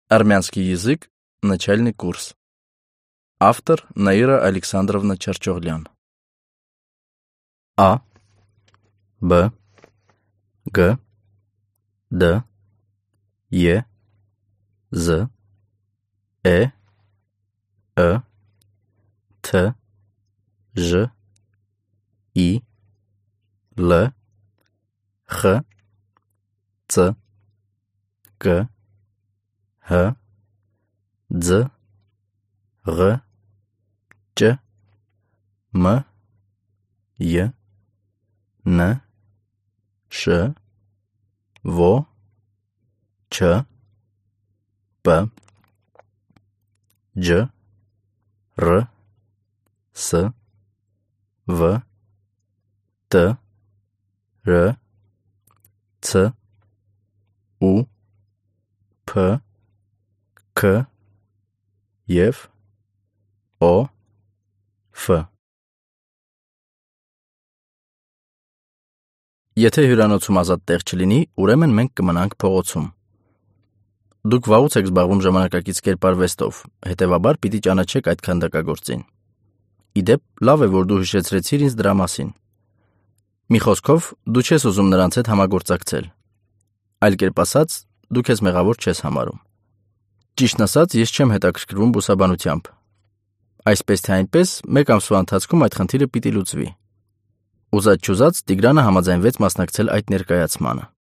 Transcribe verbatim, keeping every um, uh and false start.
Армянский язык. Начальный курс. Автор Наира Александровна Чарчоглян. А. Б. Г. Д. Е. З. Э. Э. Т. Ж. И. Л. Х. Ц. К. Х. Дз. Р. Ч. М. Й. Н. Ш. Во. Ч. П. Дж. Р. С. В. Т. Р. Ц. У. П. К. Եվ Օ. Ֆ. Եթե հյուրանոցում ազատ տեղ չլինի, ուրեմն մենք կմնանք փողոցում։ Դուք վաղուց եք զբաղվում ժամանակակից կերպարվեստով, հետևաբար պիտի ճանաչեք այդ քանդակագործին։ Ի դեպ, լավ է, որ դու հիշեցրեցիր ինձ դրա մասին։ Մի խոսքով, դու չես ուզում նրանց հետ համագործակցել։ Այլ կերպ ասած, դու քեզ մեղավոր չես համարում։ Ճիշտն ասած, ես չեմ հետաքրքրվում բուսաբանությամբ։ Այսպես թե այնպես, մեկ ամսվա ընթացքում այդ խնդիրը պիտի լուծվի։ Ուզած չուզած Տիգրանը համաձայնվեց մասնակցել այդ ներկայացմանը։